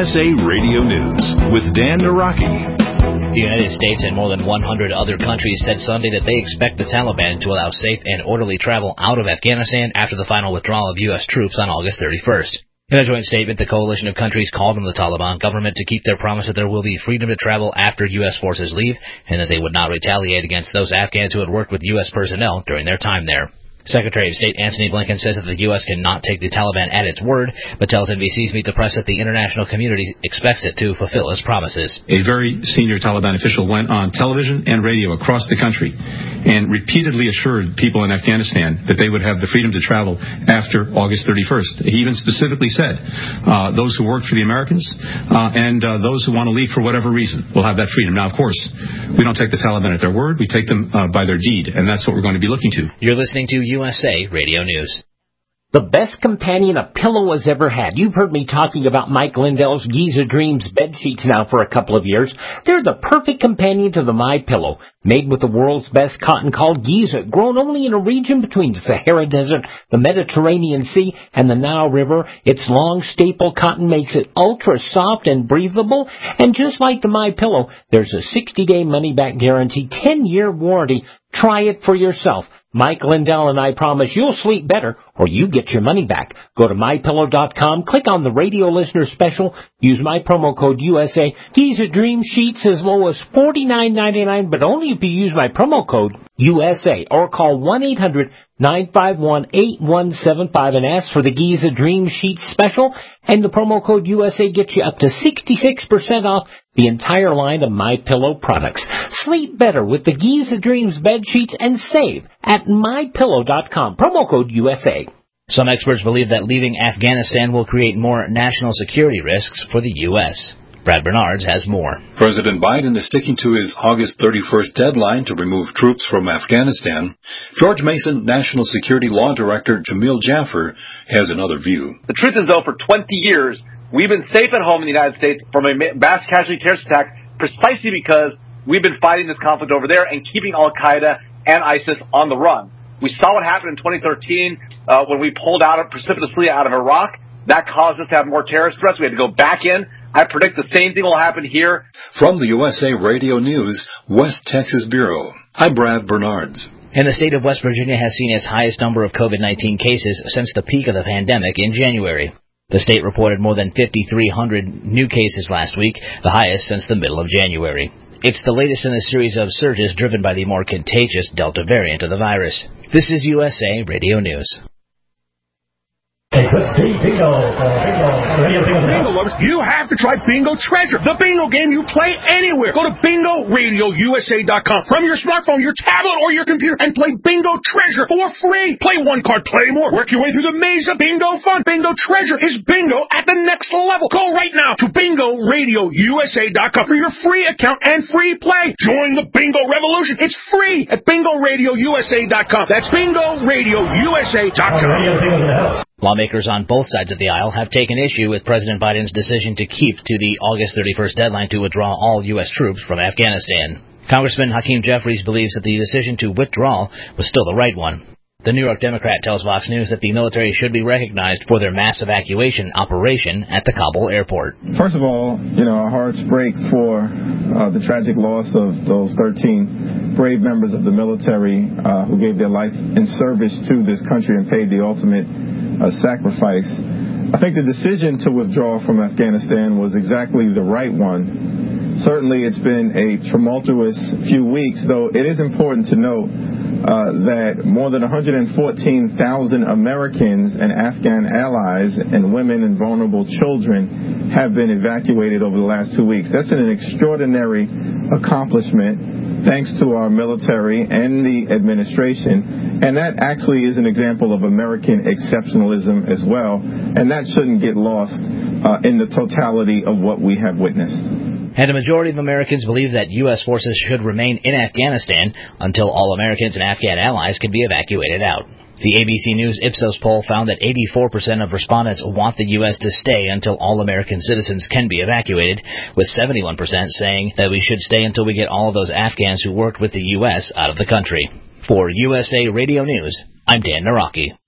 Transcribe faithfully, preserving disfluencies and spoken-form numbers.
S A Radio News with Dan Naraki. The United States and more than one hundred other countries said Sunday that they expect the Taliban to allow safe and orderly travel out of Afghanistan after the final withdrawal of U S troops on August thirty-first. In a joint statement, the coalition of countries called on the Taliban government to keep their promise that there will be freedom to travel after U S forces leave and that they would not retaliate against those Afghans who had worked with U S personnel during their time there. Secretary of State Antony Blinken says that the U S cannot take the Taliban at its word, but tells N B C's Meet the Press that the international community expects it to fulfill its promises. A very senior Taliban official went on television and radio across the country and repeatedly assured people in Afghanistan that they would have the freedom to travel after August thirty-first. He even specifically said uh, those who work for the Americans uh, and uh, those who want to leave for whatever reason will have that freedom. Now, of course, we don't take the Taliban at their word. We take them uh, by their deed, and that's what we're going to be looking to. You're listening to U S A Radio News. The best companion a pillow has ever had. You've heard me talking about Mike Lindell's Giza Dreams bed sheets now for a couple of years. They're the perfect companion to the MyPillow. Made with the world's best cotton called Giza, grown only in a region between the Sahara Desert, the Mediterranean Sea, and the Nile River. Its long staple cotton makes it ultra soft and breathable. And just like the MyPillow, there's a sixty-day money-back guarantee, ten-year warranty. Try it for yourself. Mike Lindell and I promise you'll sleep better or you get your money back. Go to my pillow dot com, click on the radio listener special, use my promo code U S A. Giza Dream Sheets as low as forty-nine ninety-nine, but only if you use my promo code U S A or call one eight hundred nine five one eight one seven five and ask for the Giza Dream Sheets special, and the promo code U S A gets you up to sixty-six percent off the entire line of MyPillow products. Sleep better with the Giza Dreams bed sheets and save at my pillow dot com. Promo code U S A. Some experts believe that leaving Afghanistan will create more national security risks for the U S. Brad Bernards has more. President Biden is sticking to his August thirty-first deadline to remove troops from Afghanistan. George Mason National Security Law Director Jamil Jaffer has another view. The truth is, though, for twenty years, we've been safe at home in the United States from a mass casualty terrorist attack precisely because we've been fighting this conflict over there and keeping Al-Qaeda and ISIS on the run. We saw what happened in twenty thirteen uh, when we pulled out precipitously out of Iraq. That caused us to have more terrorist threats. We had to go back in. I predict the same thing will happen here. From the U S A Radio News, West Texas Bureau, I'm Brad Bernards. And the state of West Virginia has seen its highest number of COVID nineteen cases since the peak of the pandemic in January. The state reported more than fifty-three hundred new cases last week, the highest since the middle of January. It's the latest in a series of surges driven by the more contagious Delta variant of the virus. This is U S A Radio News. Bingo. Bingo lovers, you have to try Bingo Treasure, the bingo game you play anywhere. Go to bingo radio U S A dot com from your smartphone, your tablet, or your computer and play Bingo Treasure for free. Play one card, play more. Work your way through the maze of bingo fun. Bingo Treasure is bingo at the next level. Go right now to bingo radio U S A dot com for your free account and free play. Join the bingo revolution. It's free at bingo radio U S A dot com. That's bingo radio U S A dot com. Lawmakers on both sides of the aisle have taken issue with President Biden's decision to keep to the August thirty-first deadline to withdraw all U S troops from Afghanistan. Congressman Hakeem Jeffries believes that the decision to withdraw was still the right one. The New York Democrat tells Fox News that the military should be recognized for their mass evacuation operation at the Kabul airport. First of all, you know, our hearts break for uh, the tragic loss of those thirteen brave members of the military uh, who gave their life in service to this country and paid the ultimate uh, sacrifice. I think the decision to withdraw from Afghanistan was exactly the right one. Certainly it's been a tumultuous few weeks, though it is important to note uh, that more than one hundred fourteen thousand Americans and Afghan allies and women and vulnerable children have been evacuated over the last two weeks. That's an extraordinary accomplishment thanks to our military and the administration. And that actually is an example of American exceptionalism as well. And that shouldn't get lost uh, in the totality of what we have witnessed. And a majority of Americans believe that U S forces should remain in Afghanistan until all Americans and Afghan allies can be evacuated out. The A B C News Ipsos poll found that eighty-four percent of respondents want the U S to stay until all American citizens can be evacuated, with seventy-one percent saying that we should stay until we get all of those Afghans who worked with the U S out of the country. For U S A Radio News, I'm Dan Naraki.